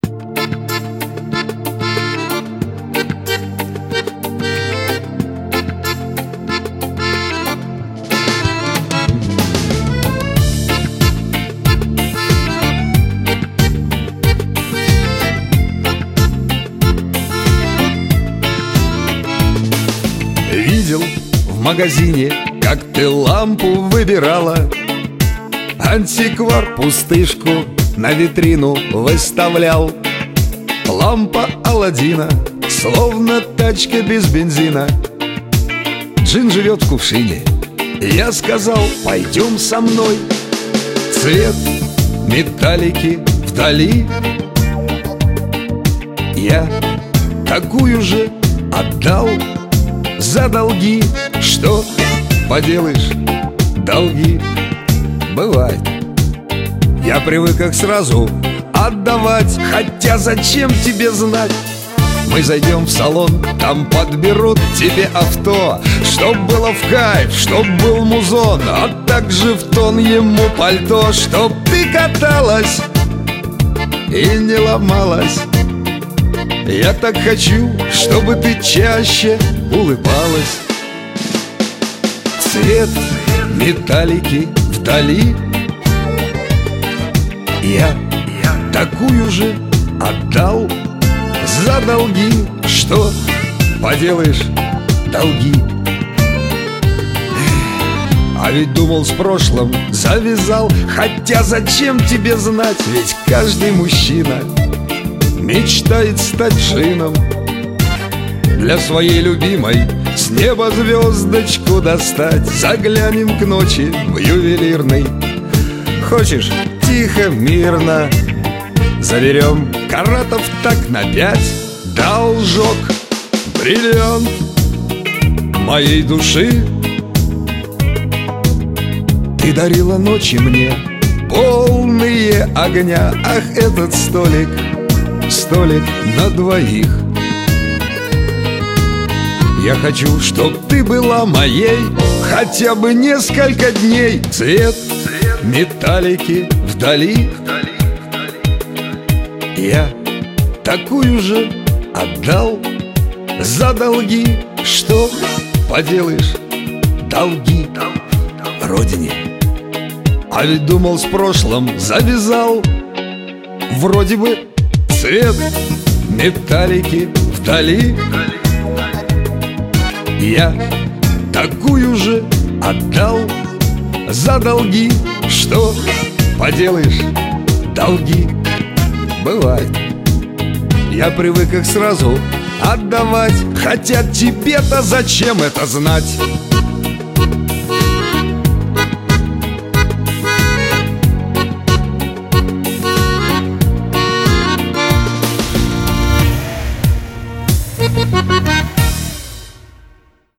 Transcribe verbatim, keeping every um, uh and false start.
Видел в магазине, как ты лампу выбирала. Антиквар пустышку на витрину выставлял. Лампа Аладдина, словно тачка без бензина. Джин живет в кувшине. Я сказал: пойдем со мной. Цвет металлики вдали. Я такую же отдал за долги. Что поделаешь, долги бывает. Я привык их сразу отдавать. Хотя зачем тебе знать? Мы зайдем в салон, там подберут тебе авто, чтоб было в кайф, чтоб был музон, а также в тон ему пальто, чтоб ты каталась и не ломалась. Я так хочу, чтобы ты чаще улыбалась. Цвет металлики вдали. Я такую же отдал за долги. Что поделаешь, долги. А ведь думал, с прошлым завязал. Хотя зачем тебе знать? Ведь каждый мужчина мечтает стать джином. Для своей любимой с неба звездочку достать. Заглянем к ночи в ювелирный. Хочешь тихо, мирно, заберем каратов так на пять. Должок, бриллиант моей души. Ты дарила ночи мне, полные огня. Ах, этот столик, столик на двоих. Я хочу, чтоб ты была моей хотя бы несколько дней. Цвет металлики вдали. Я такую же отдал за долги. Что поделаешь, долги родине. А ведь думал, с прошлым завязал. Вроде бы цвет металлики вдали. Я такую же отдал за долги. Что поделаешь, долги бывает. Я привык их сразу отдавать. Хотя тебе-то зачем это знать?